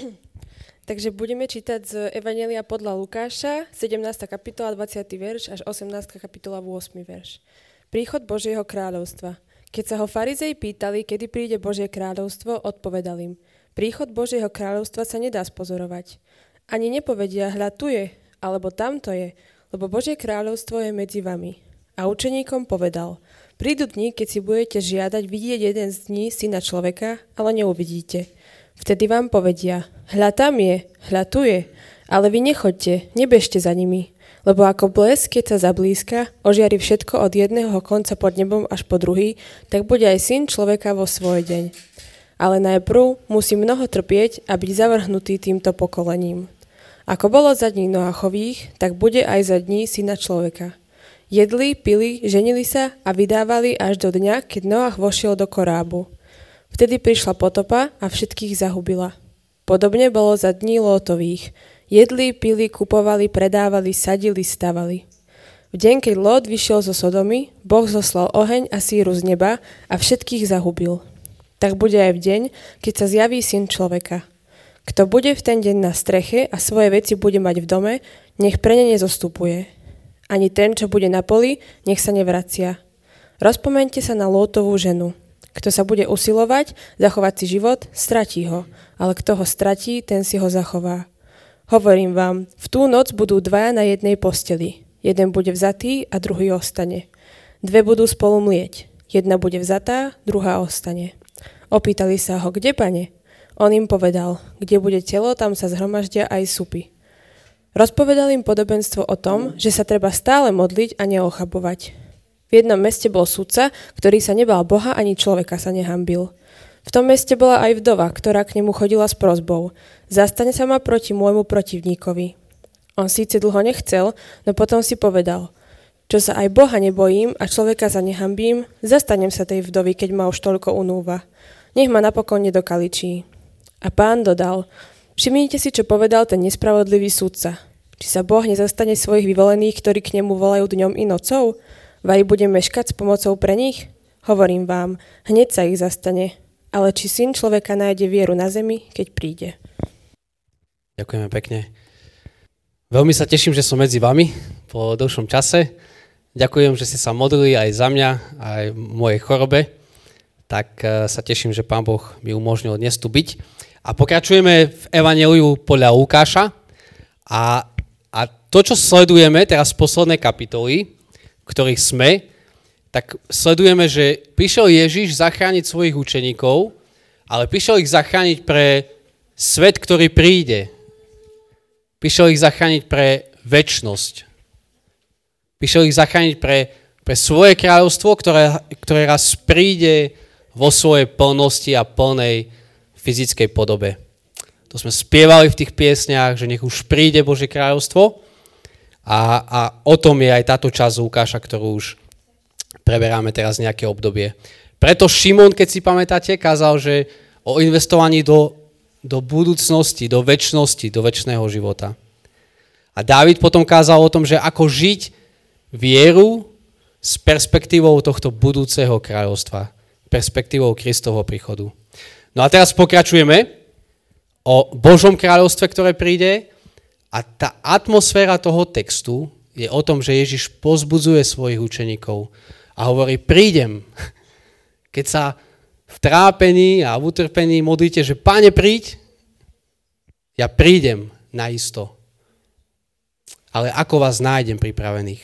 Takže budeme čítať z Evanjelia podľa Lukáša, 17. kapitola, 20. verš až 18. kapitola, 8. verš. Príchod Božieho kráľovstva. Keď sa ho farizei pýtali, kedy príde Božie kráľovstvo, odpovedal im: príchod Božieho kráľovstva sa nedá spozorovať. Ani nepovedia: hľa tu je, alebo tamto je, lebo Božie kráľovstvo je medzi vami. A učeníkom povedal: prídu dni, keď si budete žiadať vidieť jeden z dní Syna človeka, ale neuvidíte. Vtedy vám povedia: hľa tam je, hľa tu je, ale vy nechoďte, nebežte za nimi. Lebo ako blesk, keď sa zablízka, ožiari všetko od jedného konca pod nebom až po druhý, tak bude aj Syn človeka vo svoj deň. Ale najprv musí mnoho trpieť a byť zavrhnutý týmto pokolením. Ako bolo za dní Noachových, tak bude aj za dní Syna človeka. Jedli, pili, ženili sa a vydávali až do dňa, keď Noach vošiel do korábu. Vtedy prišla potopa a všetkých zahubila. Podobne bolo za dní Lótových. Jedli, pili, kupovali, predávali, sadili, stavali. V deň, keď Lót vyšiel zo Sodomy, Boh zoslal oheň a síru z neba a všetkých zahubil. Tak bude aj v deň, keď sa zjaví Syn človeka. Kto bude v ten deň na streche a svoje veci bude mať v dome, nech pre ne nezostupuje. Ani ten, čo bude na poli, nech sa nevracia. Rozpomeňte sa na Lótovú ženu. Kto sa bude usilovať zachovať si život, stratí ho, ale kto ho stratí, ten si ho zachová. Hovorím vám, v tú noc budú dvaja na jednej posteli. Jeden bude vzatý a druhý ostane. Dve budú spolu mlieť. Jedna bude vzatá, druhá ostane. Opýtali sa ho: kde, pane? On im povedal: kde bude telo, tam sa zhromaždia aj supy. Rozpovedal im podobenstvo o tom, že sa treba stále modliť a neochabovať. V jednom meste bol sudca, ktorý sa nebal Boha ani človeka sa nehanbil. V tom meste bola aj vdova, ktorá k nemu chodila s prosbou: zastane sa ma proti môjmu protivníkovi. On síce dlho nechcel, no potom si povedal: čo sa aj Boha nebojím a človeka sa nehanbím, zastanem sa tej vdovy, keď ma už toľko unúva. Nech ma napokon nedokaličí. A Pán dodal: všimnite si, čo povedal ten nespravodlivý sudca. Či sa Boh nezastane svojich vyvolených, ktorí k nemu volajú dňom i nocou? Vaj bude meškať s pomocou pre nich? Hovorím vám, hneď sa ich zastane. Ale či Syn človeka nájde vieru na zemi, keď príde? Ďakujeme pekne. Veľmi sa teším, že som medzi vami po dlhšom čase. Ďakujem, že ste sa modlili aj za mňa, aj v mojej chorobe. Tak sa teším, že Pán Boh mi umožnil dnes tu byť. A pokračujeme v Evanjeliu podľa Lukáša. A to, čo sledujeme teraz v poslednej kapitoli, v ktorých sme, tak sledujeme, že prišiel Ježiš zachrániť svojich učeníkov, ale prišiel ich zachrániť pre svet, ktorý príde. Prišiel ich zachrániť pre večnosť. Prišiel ich zachrániť pre svoje kráľovstvo, ktoré raz príde vo svojej plnosti a plnej fyzickej podobe. To sme spievali v tých piesniach, že nech už príde Božie kráľovstvo. A o tom je aj táto časť Lukáša, ktorú už preberáme teraz nejaké obdobie. Preto Šimon, keď si pamätáte, kázal, že o investovaní do budúcnosti, do večnosti, do večného života. A Dávid potom kázal o tom, že ako žiť vieru s perspektívou tohto budúceho kráľovstva, perspektívou Kristovho príchodu. No a teraz pokračujeme o Božom kráľovstve, ktoré príde. A tá atmosféra toho textu je o tom, že Ježiš povzbudzuje svojich učeníkov a hovorí: prídem. Keď sa v trápení a v utrpení modlíte, že Pane, príď, ja prídem naisto. Ale ako vás nájdem pripravených?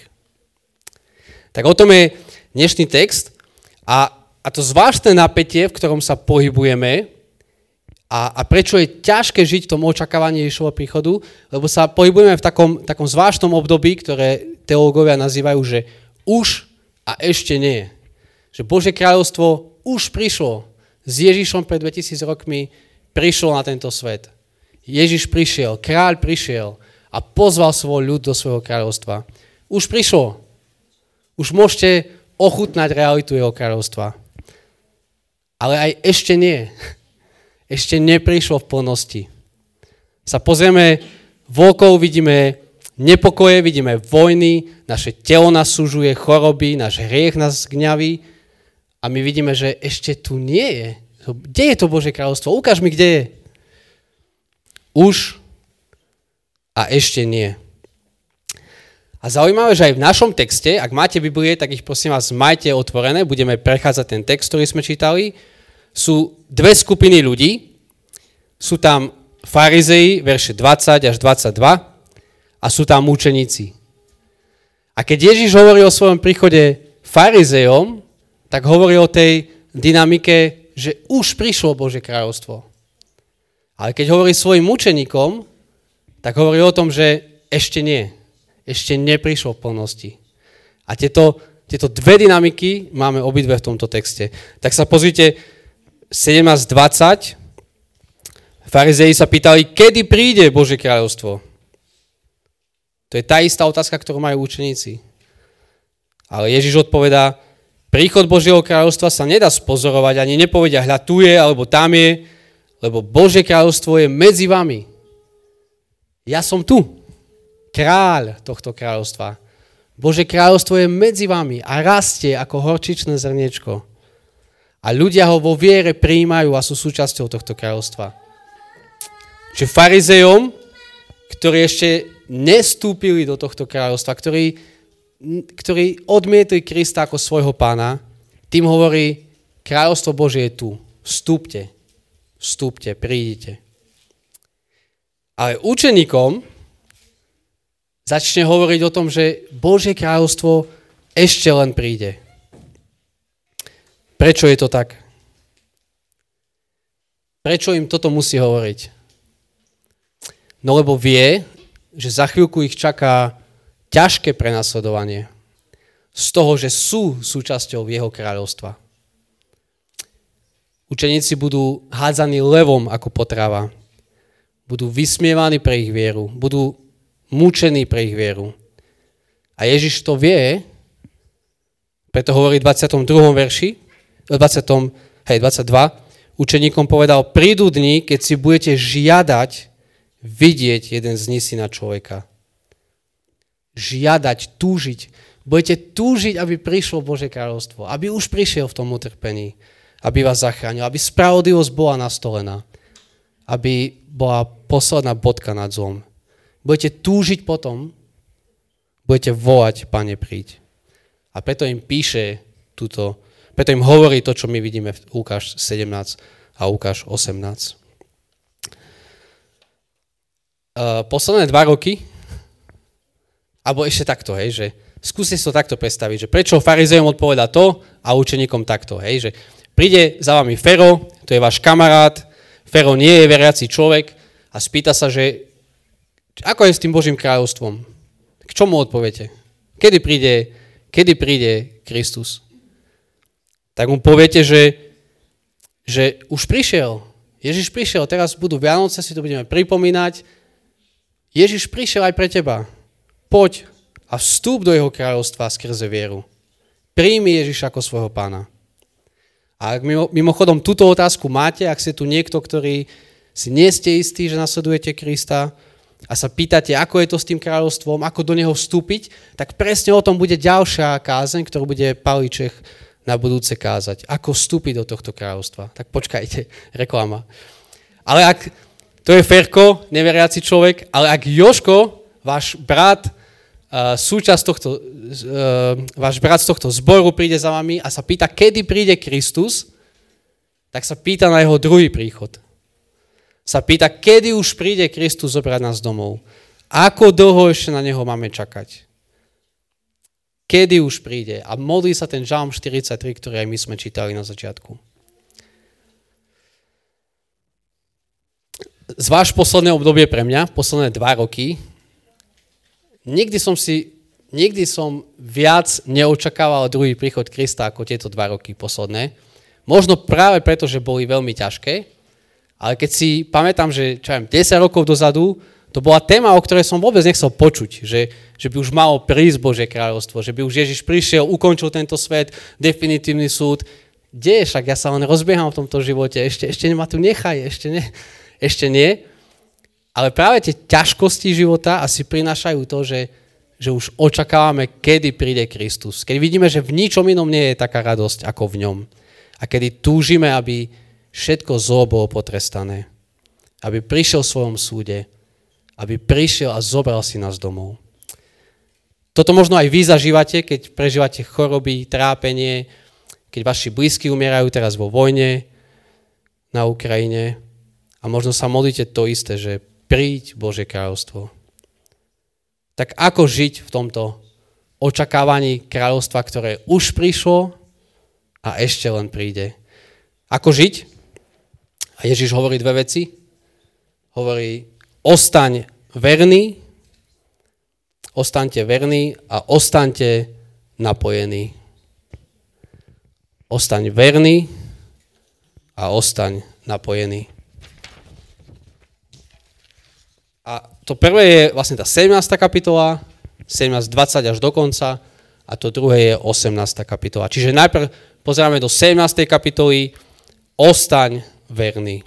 Tak o tom je dnešný text a to zvláštne napätie, v ktorom sa pohybujeme, a prečo je ťažké žiť v tom očakávaní Ježišovho príchodu, lebo sa pohybujeme v takom zvláštnom období, ktoré teológovia nazývajú, že už a ešte nie. Že Božie kráľovstvo už prišlo. S Ježišom pred 2000 rokmi prišlo na tento svet. Ježiš prišiel, kráľ prišiel a pozval svoj ľud do svojho kráľovstva. Už prišlo. Už môžete ochutnať realitu jeho kráľovstva. Ale aj ešte nie. Ešte neprišlo v plnosti. Sa pozrieme vôkol, vidíme nepokoje, vidíme vojny, naše telo nás súžuje, choroby, náš hriech nás gňaví a my vidíme, že ešte tu nie je. Kde je to Božie kráľovstvo? Ukáž mi, kde je. už a ešte nie. A zaujímavé, že aj v našom texte, ak máte Biblie, tak ich prosím vás majte otvorené, budeme prechádzať ten text, ktorý sme čítali. Sú dve skupiny ľudí, sú tam farizei, verše 20 až 22 a sú tam učeníci. A keď Ježiš hovorí o svojom príchode farizejom, tak hovorí o tej dynamike, že už prišlo Božie kráľovstvo. Ale keď hovorí svojim učeníkom, tak hovorí o tom, že ešte nie. Ešte neprišlo v plnosti. A tieto dve dynamiky máme obidve v tomto texte. Tak sa pozrite, 17:20. Farizei sa pýtali, kedy príde Božie kráľovstvo. To je tá istá otázka, ktorú majú učeníci. Ale Ježiš odpovedá, príchod Božieho kráľovstva sa nedá spozorovať, ani nepovedia, hľa tu je, alebo tam je, lebo Božie kráľovstvo je medzi vami. Ja som tu. Kráľ tohto kráľovstva. Božie kráľovstvo je medzi vami a rastie ako horčičné zrniečko. A ľudia ho vo viere prijímajú a sú súčasťou tohto kráľovstva. Čiže farizejom, ktorí ešte nestúpili do tohto kráľovstva, ktorí odmietli Krista ako svojho pána, tým hovorí, kráľovstvo Božie je tu. Vstúpte, prídite. Ale učeníkom začne hovoriť o tom, že Božie kráľovstvo ešte len príde. Prečo je to tak? Prečo im toto musí hovoriť? No lebo vie, že za chvíľku ich čaká ťažké prenasledovanie z toho, že sú súčasťou jeho kráľovstva. Učeníci budú hádzaní levom ako potrava. Budú vysmievaní pre ich vieru. Budú mučení pre ich vieru. A Ježiš to vie, preto hovorí v 22. verši, 22, učeníkom povedal, prídu dni, keď si budete žiadať vidieť jeden z nich syna človeka. Žiadať, túžiť. Budete túžiť, aby prišlo Božie kráľovstvo, aby už prišiel v tom utrpení, aby vás zachránil, aby spravodlivosť bola nastolená, aby bola posledná bodka nad zlom. Budete túžiť potom, budete volať, Pane, príď. A preto im píše preto im hovorí to, čo my vidíme v Lukáš 17 a Lukáš 18. Posledné 2 roky, alebo ešte takto, že skúste si to takto predstaviť, že prečo farizejom odpovedá to a učeníkom takto, že príde za vami Fero, to je váš kamarát, Fero nie je veriaci človek a spýta sa, že ako je s tým Božím kráľovstvom? K čomu odpoviete? Kedy príde Kristus? Tak mu poviete, že už prišiel. Ježiš prišiel, teraz budú Vianoce, si to budeme pripomínať. Ježiš prišiel aj pre teba. Poď a vstúp do jeho kráľovstva skrze vieru. Príjmi Ježiša ako svojho pána. A ak mimochodom túto otázku máte, ak ste tu niekto, ktorý si nie ste istí, že nasledujete Krista, a sa pýtate, ako je to s tým kráľovstvom, ako do neho vstúpiť, tak presne o tom bude ďalšia kázeň, ktorú bude Pavlíček na budúce kázať. Ako vstúpiť do tohto kráľovstva. Tak počkajte, reklama. Ale ak, to je Ferko, neveriaci človek, ale ak Jožko, váš brat, váš brat z tohto zboru príde za vami a sa pýta, kedy príde Kristus, tak sa pýta na jeho druhý príchod. Sa pýta, kedy už príde Kristus zobrať nás domov. Ako dlho ešte na neho máme čakať? Kedy už príde? A modlí sa ten Žalm 43, ktorý aj my sme čítali na začiatku. Zvlášť posledné obdobie pre mňa, posledné 2 roky, nikdy som viac neočakával druhý príchod Krista ako tieto 2 roky posledné. Možno práve preto, že boli veľmi ťažké, ale keď si pamätám, že 10 rokov dozadu, to bola téma, o ktorej som vôbec nechcel počuť, že by už malo prísť Božie kráľovstvo, že by už Ježiš prišiel, ukončil tento svet, definitívny súd. Kde je však? Ja sa len rozbieham v tomto živote, ešte ma tu nechaj, ešte nie. Ale práve tie ťažkosti života asi prinášajú to, že už očakávame, kedy príde Kristus. Keď vidíme, že v ničom inom nie je taká radosť ako v ňom. A kedy túžime, aby všetko zlo bolo potrestané. aby prišiel v svojom súde, aby prišiel a zobral si nás domov. Toto možno aj vy zažívate, keď prežívate choroby, trápenie, keď vaši blízki umierajú teraz vo vojne na Ukrajine a možno sa modlíte to isté, že príď Božie kráľovstvo. Tak ako žiť v tomto očakávaní kráľovstva, ktoré už prišlo a ešte len príde? Ako žiť? A Ježiš hovorí dve veci. Hovorí, ostaňte verní a ostaňte napojení. Ostaň verný a ostaň napojený. A to prvé je vlastne tá 17. kapitola, 17:20 až do konca, a to druhé je 18. kapitola. Čiže najprv pozeráme do 17. kapitoly, ostaň verný.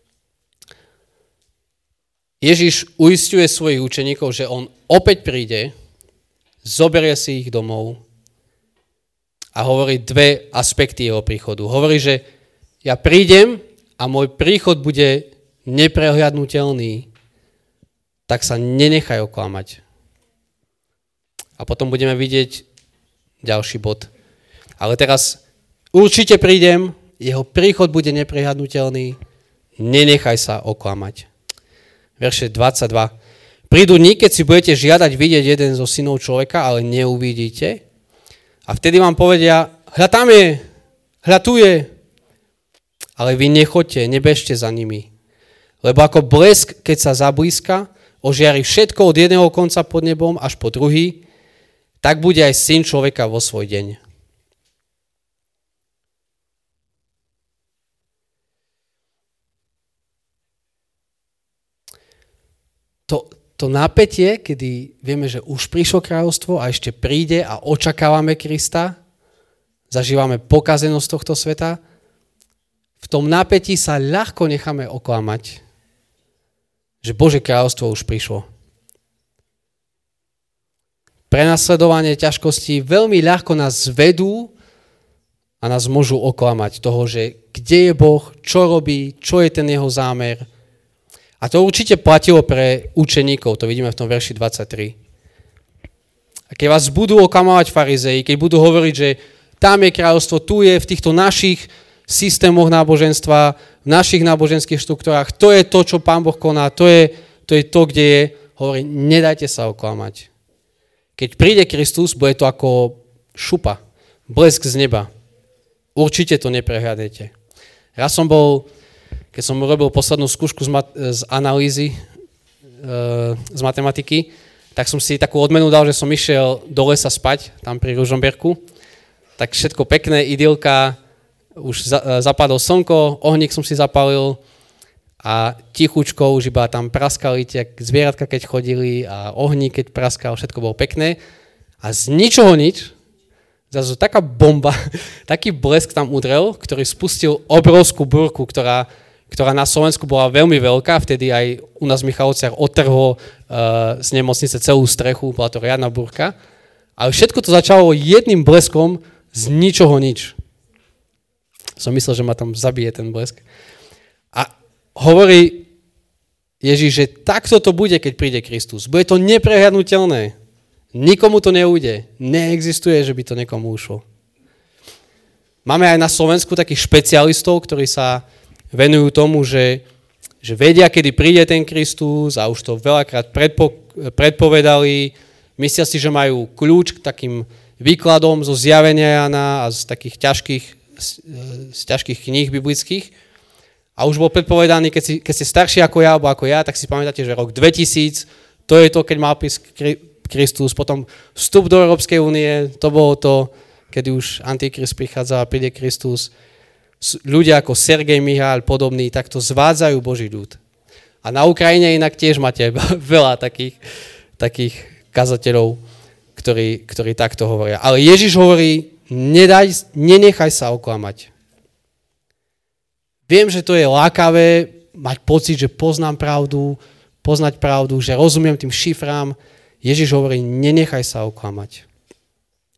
Ježiš uisťuje svojich učeníkov, že on opäť príde, zoberie si ich domov a hovorí dve aspekty jeho príchodu. Hovorí, že ja prídem a môj príchod bude neprehľadnutelný, tak sa nenechaj oklamať. A potom budeme vidieť ďalší bod. Ale teraz určite prídem, jeho príchod bude neprehľadnutelný, nenechaj sa oklamať. Verše 22. Prídu dni, keď si budete žiadať vidieť jeden zo synov človeka, ale neuvidíte. A vtedy vám povedia, hľa tam je, hľa tu je. Ale vy nechoďte, nebežte za nimi. Lebo ako blesk, keď sa zablízka, ožiari všetko od jedného konca pod nebom až po druhý, tak bude aj syn človeka vo svoj deň. To napätie, kedy vieme, že už prišlo kráľovstvo a ešte príde a očakávame Krista, zažívame pokazenosť tohto sveta, v tom napätí sa ľahko necháme oklamať, že Božie kráľovstvo už prišlo. Prenasledovanie ťažkostí veľmi ľahko nás zvedú a nás môžu oklamať toho, že kde je Boh, čo robí, čo je ten jeho zámer. A to určite platilo pre učeníkov, to vidíme v tom verši 23. A keď vás budú oklamovať farizei, keď budú hovoriť, že tam je kráľovstvo, tu je v týchto našich systémoch náboženstva, v našich náboženských štruktúrách, to je to, čo Pán Boh koná, to je to, kde je, hovorí, nedajte sa oklamať. Keď príde Kristus, bude to ako šupa, blesk z neba. Určite to neprehľadnete. Raz som bol, keď som robil poslednú skúšku z analýzy, z matematiky, tak som si takú odmenu dal, že som išiel do lesa spať, tam pri Ružomberku. Tak všetko pekné, idylka, už zapadlo slnko, ohník som si zapálil a tichučko už iba tam praskali tie zvieratka, keď chodili a ohník, keď praskal, všetko bolo pekné. A z ničoho nič, zrazu taká bomba, taký blesk tam udrel, ktorý spustil obrovskú búrku, ktorá na Slovensku bola veľmi veľká, vtedy aj u nás v Michalovciach odtrhlo z nemocnice celú strechu, bola to riadna búrka. Ale všetko to začalo jedným bleskom z ničoho nič. Som myslel, že ma tam zabije ten blesk. A hovorí Ježiš, že takto to bude, keď príde Kristus. Bude to neprehľadnutelné. Nikomu to neujde. Neexistuje, že by to niekomu ušlo. Máme aj na Slovensku takých špecialistov, ktorí sa venujú tomu, že vedia, kedy príde ten Kristus a už to veľakrát predpovedali. Myslia si, že majú kľúč k takým výkladom zo zjavenia Jana a z takých ťažkých kníh biblických. A už bol predpovedaný, keď ste starší ako ja, alebo ako ja, tak si pamätáte, že rok 2000, to je to, keď mal prísť Kristus. Potom vstup do Európskej únie, to bolo to, kedy už Antikrist prichádza a príde Kristus. Ľudia ako Sergej Miháľ, podobní, takto zvádzajú Boží ľud. A na Ukrajine inak tiež máte veľa takých kazateľov, ktorí takto hovoria. Ale Ježiš hovorí, nenechaj sa oklamať. Viem, že to je lákavé mať pocit, že poznať pravdu, že rozumiem tým šifrám. Ježiš hovorí, nenechaj sa oklamať.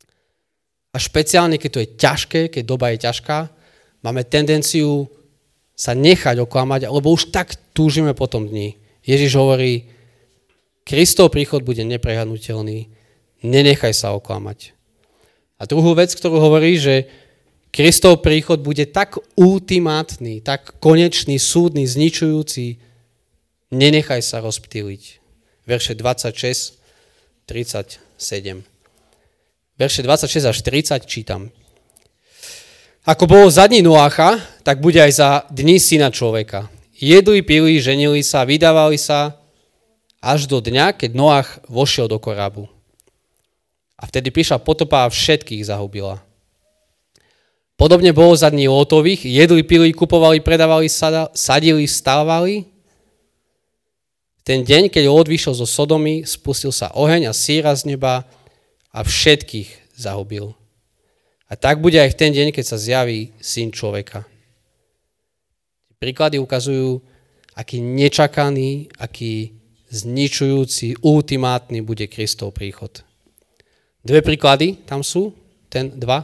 A špeciálne, keď to je ťažké, keď doba je ťažká, máme tendenciu sa nechať oklamať, lebo už tak túžime po tom dni. Ježiš hovorí, Kristov príchod bude neprehľadnutelný, nenechaj sa oklamať. A druhú vec, ktorú hovorí, že Kristov príchod bude tak ultimátny, tak konečný, súdny, zničujúci, nenechaj sa rozptýliť. Verše 26, 37. Verše 26 až 30 čítam. Ako bolo za dní Noácha, tak bude aj za dní syna človeka. Jedli, pili, ženili sa, vydávali sa, až do dňa, keď Noach vošiel do korábu. A vtedy prišla potopa a všetkých zahubila. Podobne bolo za dní Lótových, jedli, pili, kupovali, predávali, sadili, stávali. Ten deň, keď Lót vyšiel zo Sodomy, spustil sa oheň a síra z neba a všetkých zahubil. A tak bude aj v ten deň, keď sa zjaví Syn človeka. Príklady ukazujú, aký nečakaný, aký zničujúci, ultimátny bude Kristov príchod. Dve príklady tam sú, dva.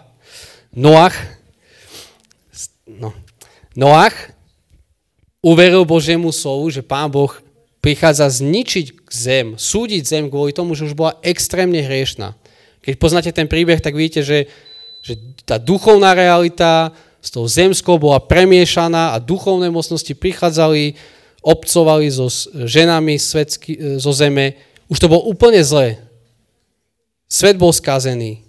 Noach uveril Božiemu slovu, že Pán Boh prichádza zničiť zem, súdiť zem kvôli tomu, že už bola extrémne hriešna. Keď poznáte ten príbeh, tak vidíte, že tá duchovná realita s tou zemskou bola premiešaná a duchovné mocnosti prichádzali, obcovali so ženami zo zeme. Už to bolo úplne zlé. Svet bol skazený.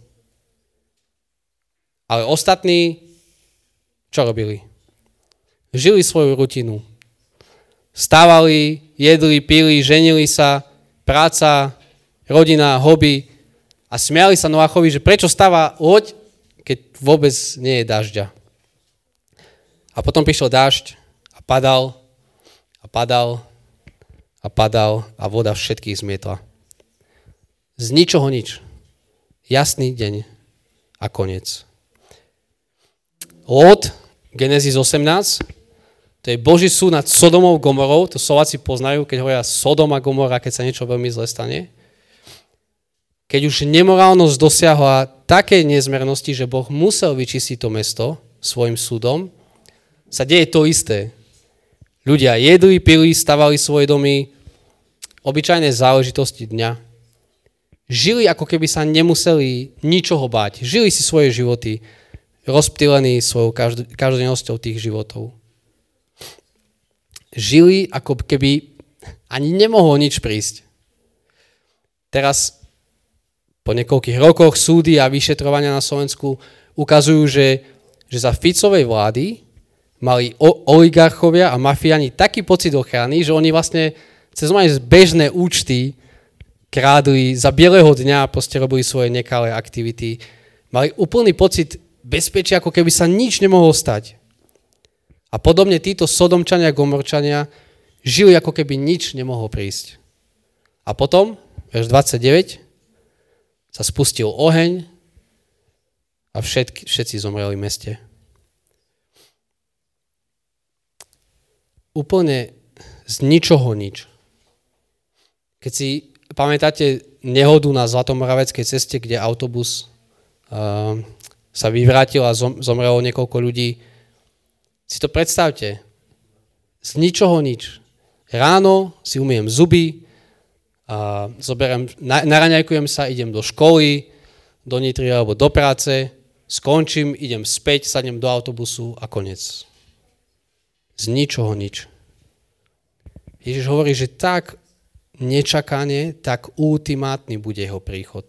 Ale ostatní čo robili? Žili svoju rutinu. Stávali, jedli, pili, ženili sa, práca, rodina, hobby a smiali sa Noachovi, že prečo stáva loď, keď vôbec nie je dažďa. A potom prišiel dážď a padal a padal a padal a voda všetkých zmietla. Z ničoho nič. Jasný deň a koniec. Lót, Genesis 18, to je Boží súd nad Sodomou, Gomorou, to Slováci poznajú, keď hovoria Sodoma, Gomora, keď sa niečo veľmi zle stane. Keď už nemorálnosť dosiahla také nezmernosti, že Boh musel vyčistiť to mesto svojim súdom, sa deje to isté. Ľudia jedli, pili, stavali svoje domy, obyčajné záležitosti dňa. Žili, ako keby sa nemuseli ničoho báť. Žili si svoje životy, rozptýlení svojou každodennosťou tých životov. Žili, ako keby ani nemohlo nič prísť. Teraz, po niekoľkých rokoch, súdy a vyšetrovania na Slovensku ukazujú, že za Ficovej vlády mali oligarchovia a mafiáni taký pocit ochrany, že oni vlastne cez bežné účty krádli, za bieleho dňa proste robili svoje nekalé aktivity. Mali úplný pocit bezpečia, ako keby sa nič nemohlo stať. A podobne títo Sodomčania a Gomorčania žili, ako keby nič nemohlo prísť. A potom, verš 29, sa spustil oheň a všetci zomreli v meste. Úplne z ničoho nič. Keď si pamätáte nehodu na Zlatomoraveckej ceste, kde autobus sa vyvrátil a zomrelo niekoľko ľudí, si to predstavte. Z ničoho nič. Ráno si umyjem zuby, naraňajkujem sa, idem do školy, do Nitry alebo do práce, skončím, idem späť, sadnem do autobusu a koniec. Z ničoho nič. Ježiš hovorí, že tak nečakane, tak ultimátny bude jeho príchod.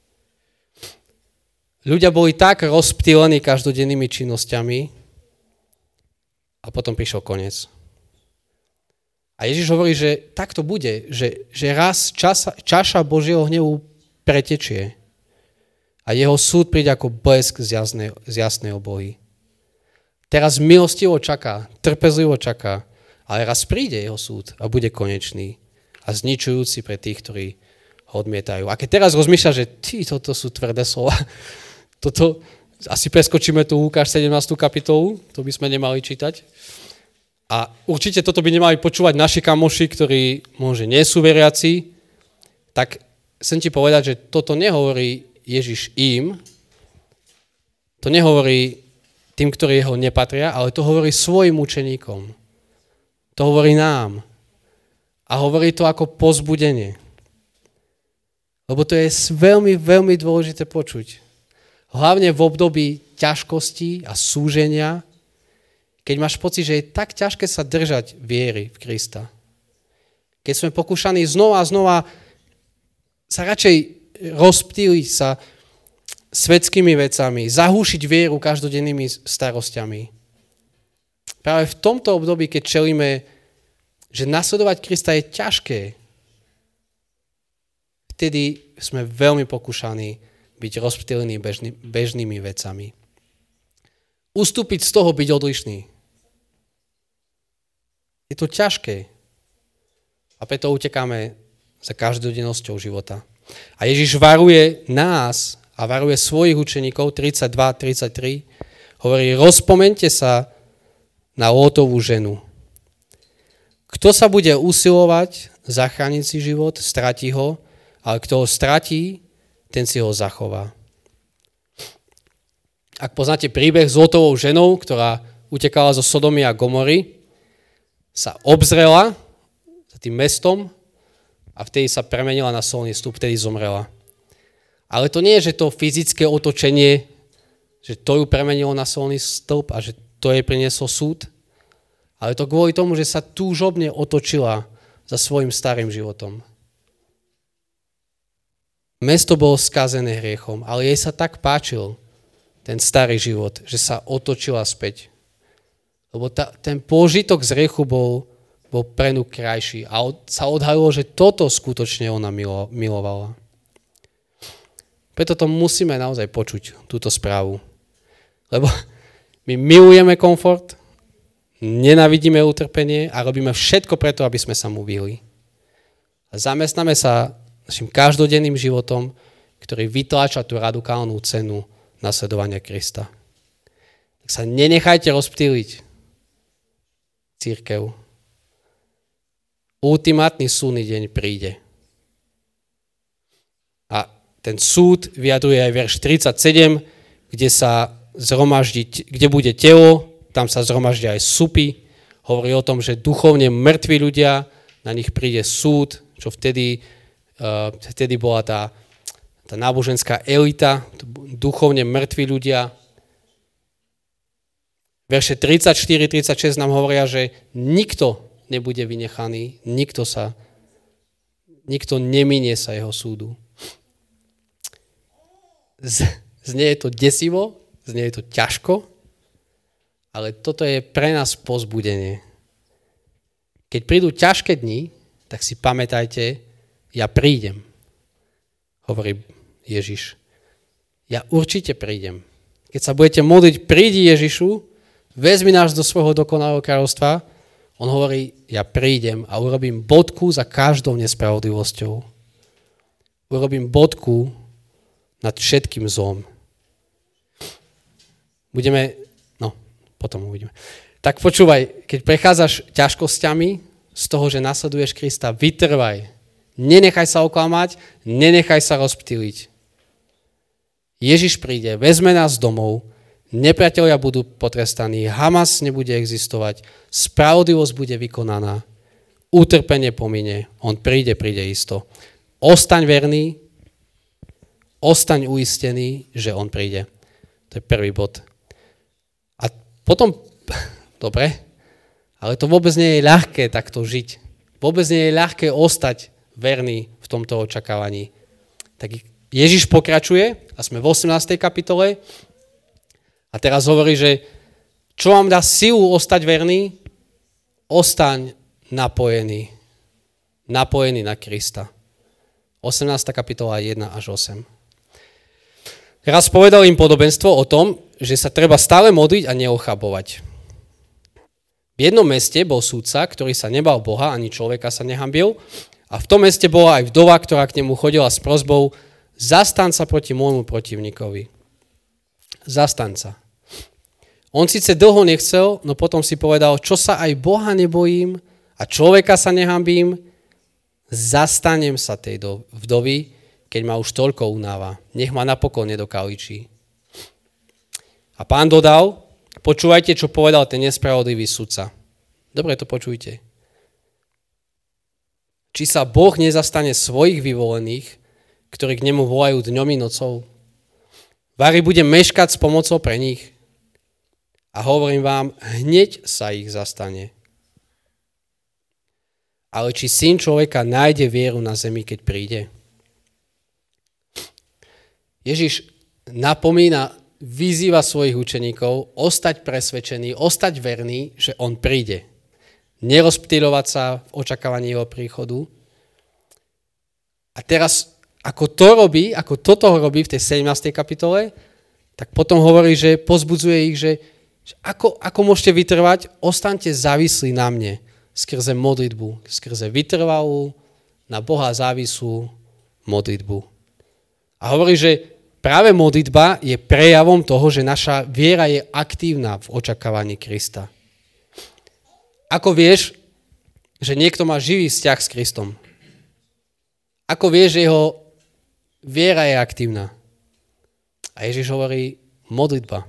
Ľudia boli tak rozptýlení každodennými činnosťami a potom prišiel koniec. A Ježiš hovorí, že tak to bude, že raz čaša Božieho hnevu pretečie a jeho súd príde ako blesk z jasnej oblohy. Teraz milostivo čaká, trpezlivo čaká, ale raz príde jeho súd a bude konečný a zničujúci pre tých, ktorí ho odmietajú. A keď teraz rozmýšľa, že toto sú tvrdé slova, toto, asi preskočíme tu Lukáš 17. kapitolu, to by sme nemali čítať. A určite toto by nemali počúvať naši kamoši, ktorí možno nie sú veriaci, tak chcem ti povedať, že toto nehovorí Ježiš im, to nehovorí tým, ktorí jeho nepatria, ale to hovorí svojim učeníkom. To hovorí nám. A hovorí to ako povzbudenie. Lebo to je veľmi, veľmi dôležité počuť. Hlavne v období ťažkosti a súženia, keď máš pocit, že je tak ťažké sa držať viery v Krista. Keď sme pokúšaní znova a znova sa radšej rozptýliť sa svetskými vecami, zahúšiť vieru každodennými starostiami. Práve v tomto období, keď čelíme, že nasledovať Krista je ťažké, vtedy sme veľmi pokúšaní byť rozptýlení bežnými vecami. Ustúpiť z toho, byť odlišný. Je to ťažké. A preto utekáme za každodennosťou života. A Ježiš varuje nás a varuje svojich učeníkov 32-33. Hovorí, rozpomeňte sa na Lótovú ženu. Kto sa bude usilovať zachrániť si život, stratí ho, ale kto ho stratí, ten si ho zachová. Ak poznáte príbeh s Lótovou ženou, ktorá utekala zo Sodomy a Gomory, sa obzrela za tým mestom a vtedy sa premenila na solný stĺp, vtedy zomrela. Ale to nie je, že to fyzické otočenie, že to ju premenilo na solný stĺp a že to jej prinieslo súd, ale to kvôli tomu, že sa túžobne otočila za svojim starým životom. Mesto bolo skazené hriechom, ale jej sa tak páčil ten starý život, že sa otočila späť. Lebo ten pôžitok z hriechu bol pre ňu krajší a sa odhalilo, že toto skutočne ona milovala. Preto to musíme naozaj počuť, túto správu. Lebo my milujeme komfort, nenávidíme utrpenie a robíme všetko preto, aby sme sa mu vyhli. A zamestnáme sa našim každodenným životom, ktorý vytláča tú radikálnu cenu nasledovania Krista. Tak sa nenechajte rozptýliť, cirkev. Ultimátny súdny deň príde. A ten súd vyjadruje aj verš 37, kde bude telo, tam sa zhromaždia aj supy. Hovorí o tom, že duchovne mŕtvi ľudia, na nich príde súd, čo vtedy bola tá náboženská elita, duchovne mŕtvi ľudia. Verše 34-36 nám hovoria, že nikto nebude vynechaný, nikto neminie sa jeho súdu. Znie je to desivo, znie je to ťažko, ale toto je pre nás povzbudenie. Keď prídu ťažké dni, tak si pamätajte, ja prídem, hovorí Ježiš. Ja určite prídem. Keď sa budete modliť, prídi Ježišu, vezmi nás do svojho dokonalého kráľovstva, on hovorí, ja prídem a urobím bodku za každou nespravodlivosťou. Urobím bodku nad všetkým zlom. Potom uvidíme. Tak počúvaj, keď prechádzaš ťažkosťami z toho, že nasleduješ Krista, vytrvaj. Nenechaj sa oklamať, nenechaj sa rozptýliť. Ježiš príde, vezme nás domov, nepriatelia budú potrestaní, Hamas nebude existovať, spravodlivosť bude vykonaná, utrpenie pomine, on príde isto. Ostaň verný, ostaň uistený, že on príde. To je prvý bod. A potom, dobre, ale to vôbec nie je ľahké takto žiť. Vôbec nie je ľahké ostať verný v tomto očakávaní. Tak Ježiš pokračuje a sme v 18. kapitole a teraz hovorí, že čo vám dá silu ostať verný? Ostaň napojený na Krista. 18. kapitola 1 až 8. Raz povedal im podobenstvo o tom, že sa treba stále modliť a neochabovať. V jednom meste bol sudca, ktorý sa nebal Boha, ani človeka sa nehanbil, a v tom meste bola aj vdova, ktorá k nemu chodila s prosbou, zastaň sa proti môjmu protivníkovi. Zastaň sa. On síce dlho nechcel, no potom si povedal, čo sa aj Boha nebojím a človeka sa nehanbím, zastanem sa tej vdovy, keď ma už toľko unáva. Nech ma napokon nedokaličí. A Pán dodal, Počúvajte, čo povedal ten nespravodlivý sudca. Dobre to počujte. Či sa Boh nezastane svojich vyvolených, ktorí k nemu volajú dňom i nocou? Vari bude meškať s pomocou pre nich? A hovorím vám, hneď sa ich zastane. Ale či Syn človeka nájde vieru na zemi, keď príde? Ježiš napomína, vyzýva svojich učeníkov ostať presvedčení, ostať verní, že on príde. Nerozptýľovať sa v očakávaní jeho príchodu. A teraz, ako toto robí v tej 17. kapitole, tak potom hovorí, že pozbudzuje ich, že ako môžete vytrvať, ostaňte závislí na mne skrze modlitbu, skrze vytrvalú, na Boha závislú modlitbu. A hovorí, že práve modlitba je prejavom toho, že naša viera je aktívna v očakávaní Krista. Ako vieš, že niekto má živý vzťah s Kristom? Ako vieš, že jeho viera je aktívna? A Ježiš hovorí modlitba.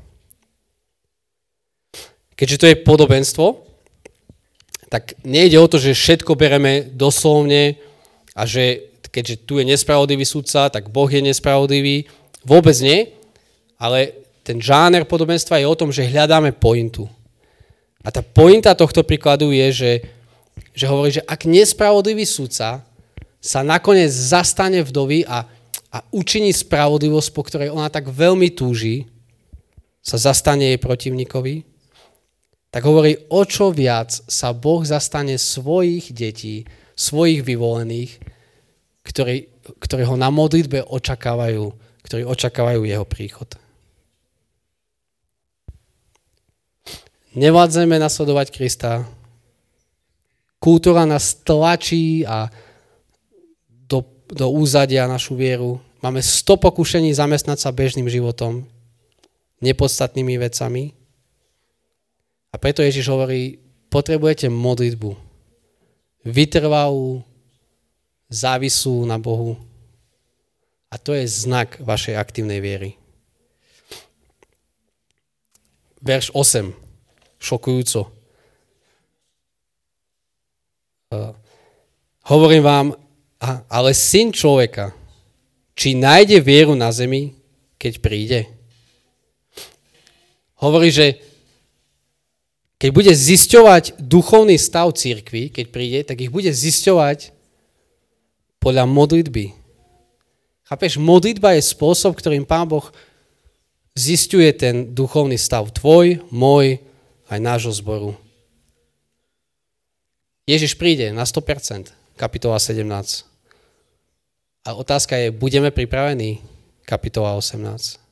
Keďže to je podobenstvo, tak nejde o to, že všetko bereme doslovne a že keďže tu je nespravodlivý sudca, tak Boh je nespravodlivý. Vôbec nie, ale ten žáner podobenstva je o tom, že hľadáme pointu. A tá pointa tohto príkladu je, že hovorí, že ak nespravodlivý sudca sa nakoniec zastane vdovy a učiní spravodlivosť, po ktorej ona tak veľmi túži, sa zastane jej protivníkovi, tak hovorí, o čo viac sa Boh zastane svojich detí, svojich vyvolených, ktorí ho na modlitbe očakávajú, ktorí očakávajú jeho príchod. Nevládzeme nasledovať Krista. Kultúra nás tlačí a do úzadia našu vieru. Máme 100 pokušení zamestnať sa bežným životom, nepodstatnými vecami. A preto Ježiš hovorí, potrebujete modlitbu. Vytrvalú, závislú na Bohu. A to je znak vašej aktívnej viery. Verš 8. Šokujúco. Hovorím vám, ale Syn človeka, či nájde vieru na zemi, keď príde? Hovorí, že keď bude zisťovať duchovný stav cirkvi, keď príde, tak ich bude zisťovať podľa modlitby. Chápeš, modlitba je spôsob, ktorým Pán Boh zisťuje ten duchovný stav tvoj, môj, aj nášho zboru. Ježiš príde na 100%, kapitola 17. A otázka je, budeme pripravení? Kapitola 18.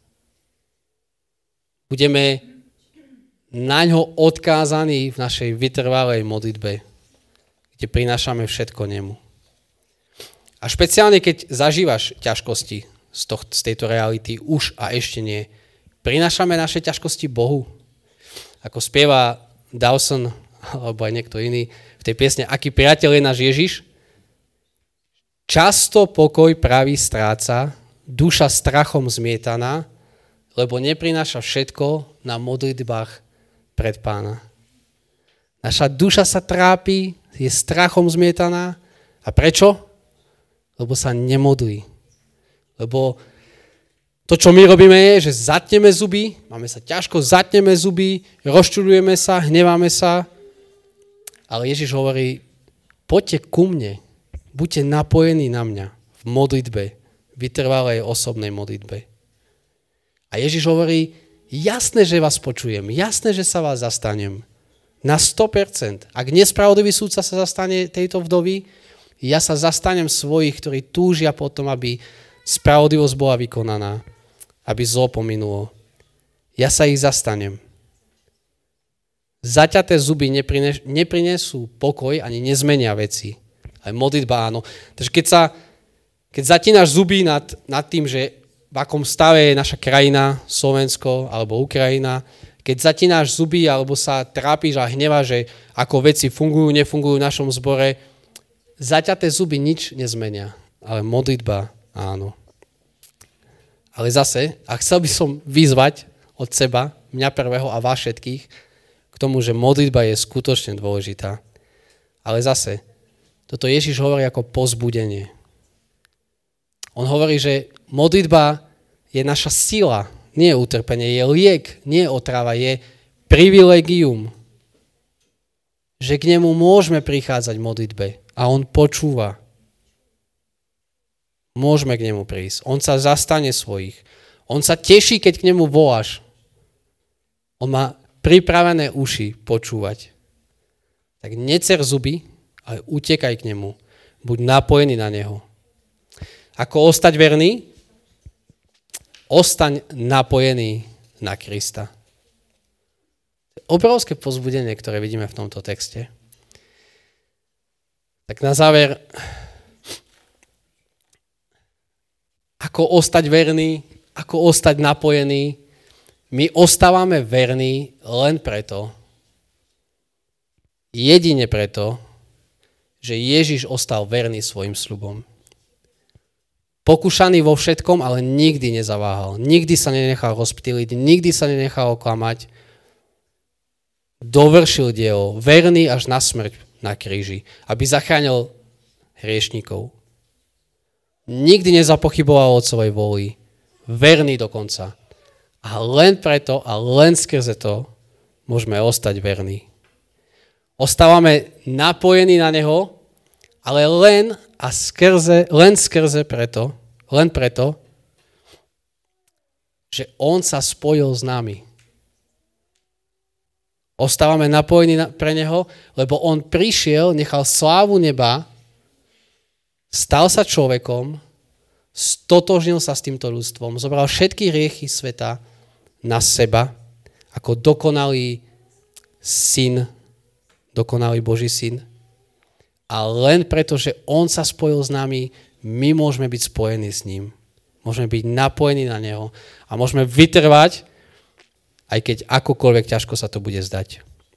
Budeme naňho odkázaní v našej vytrvalej modlitbe, kde prinášame všetko nemu. A špeciálne, keď zažívaš ťažkosti z tejto reality, už a ešte nie, prinášame naše ťažkosti Bohu. Ako spieva Dawson, alebo aj niekto iný, v tej piesne Aký priateľ je náš Ježiš, často pokoj pravý stráca, duša strachom zmietaná, lebo neprináša všetko na modlitbách pred Pána. Naša duša sa trápi, je strachom zmietaná. A prečo? Lebo sa nemodlí. Lebo to, čo my robíme, je, že zatneme zuby, máme sa ťažko, zatneme zuby, rozčuľujeme sa, hneváme sa. Ale Ježiš hovorí, poďte ku mne, buďte napojení na mňa v modlitbe, vytrvalej osobnej modlitbe. A Ježiš hovorí, jasné, že vás počujem, jasné, že sa vás zastanem. Na 100%. Ak nespravodlivý súdca sa zastane tejto vdovy, ja sa zastanem svojich, ktorí túžia potom, aby spravodlivosť bola vykonaná, aby zlo pominulo. Ja sa ich zastanem. Zaťaté zuby neprinesú pokoj ani nezmenia veci. Aj modlitba áno. Takže keď zatínaš zuby nad tým, že v akom stave je naša krajina, Slovensko alebo Ukrajina, keď zatínaš zuby alebo sa trápiš a hneváš, že ako veci fungujú, nefungujú v našom zbore, zaťaté zuby nič nezmenia. Ale modlitba áno. Ale zase, a chcel by som vyzvať od seba, mňa prvého a vás všetkých k tomu, že modlitba je skutočne dôležitá. Ale zase, toto Ježiš hovorí ako povzbudenie. On hovorí, že modlitba je naša sila, nie je utrpenie, je liek, nie je otrava, je privilegium. Že k nemu môžeme prichádzať v modlitbe a on počúva. Môžeme k nemu prísť. On sa zastane svojich. On sa teší, keď k nemu voláš. On má pripravené uši počúvať. Tak necer zuby, ale utekaj k nemu. Buď napojený na neho. Ako ostať verný? Ostaň napojený na Krista. Obrovské povzbudenie, ktoré vidíme v tomto texte. Tak na záver, ako ostať verný, ako ostať napojený? My ostávame verní len preto, jedine preto, že Ježiš ostal verný svojim sľubom. Pokúšaný vo všetkom, ale nikdy nezaváhal. Nikdy sa nenechal rozptýliť, nikdy sa nenechal oklamať. Dovršil dielo, verný až na smrť na kríži, aby zachránil hriešnikov. Nikdy nezapochyboval o svojej vôli. Verný dokonca. A len preto a len skrze to môžeme ostať verní. Ostávame napojení na neho, ale len preto, že on sa spojil s nami. Ostávame napojení pre neho, lebo on prišiel, nechal slávu neba, stal sa človekom, stotožnil sa s týmto ľudstvom, zobral všetky hriechy sveta na seba, ako dokonalý syn, dokonalý Boží syn. A len preto, že on sa spojil s nami, my môžeme byť spojení s ním. Môžeme byť napojení na neho a môžeme vytrvať, aj keď akokoľvek ťažko sa to bude zdať.